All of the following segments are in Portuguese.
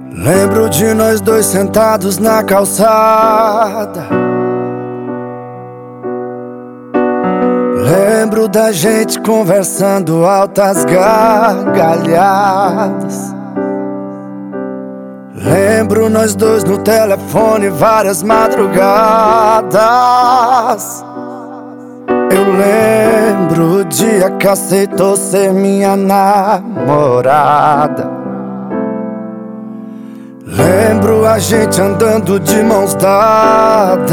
Lembro de nós dois sentados na calçada. Lembro da gente conversando altas gargalhadas. Lembro nós dois no telefone várias madrugadas. Eu lembro o dia que aceitou ser minha namorada. Lembro a gente andando de mãos dadas.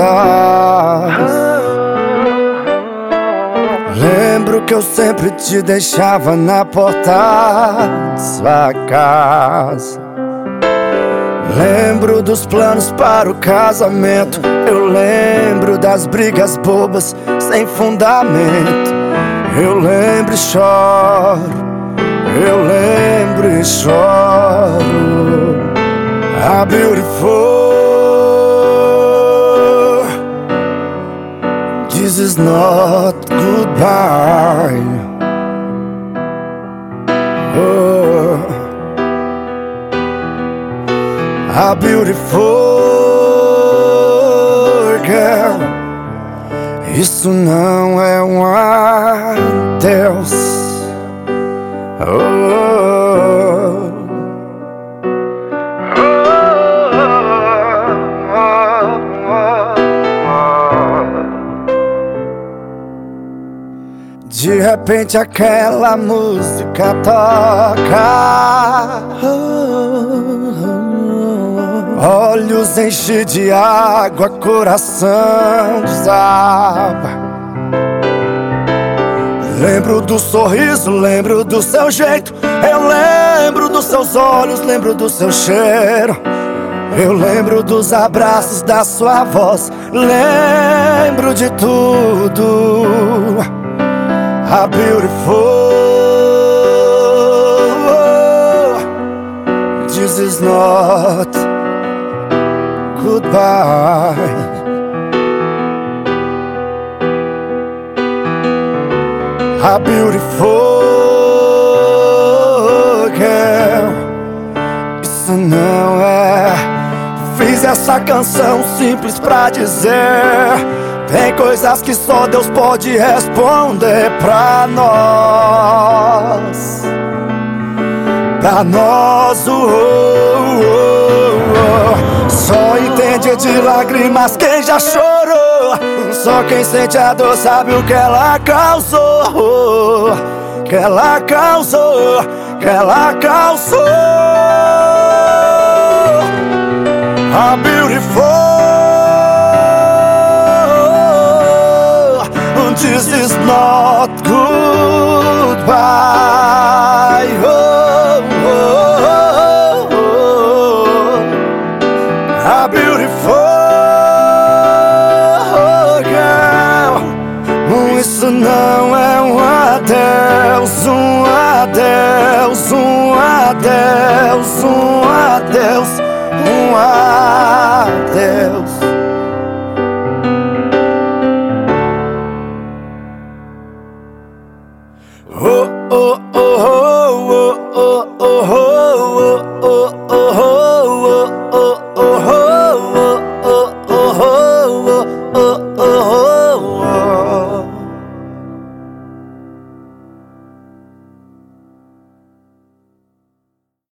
Lembro que eu sempre te deixava na porta de sua casa. Lembro dos planos para o casamento. Eu lembro das brigas bobas sem fundamento. Eu lembro e choro. Eu lembro e choro. A beautiful, this is not goodbye. Oh, a beautiful girl, isso não é um adeus. Oh, de repente aquela música toca. Olhos enchem de água, coração desaba. Lembro do sorriso, lembro do seu jeito. Eu lembro dos seus olhos, lembro do seu cheiro. Eu lembro dos abraços, da sua voz. Lembro de tudo. A beautiful, this is not goodbye. A beautiful girl, isso não é. Fiz essa canção simples pra dizer: tem coisas que só Deus pode responder pra nós. Pra nós, só entende de lágrimas quem já chorou. Só quem sente a dor sabe o que ela causou. Que ela causou, que ela causou. A beautiful, this is not goodbye. Oh, oh, oh, oh. A beautiful girl, isso não é um adeus, um adeus, um adeus, um adeus, um adeus.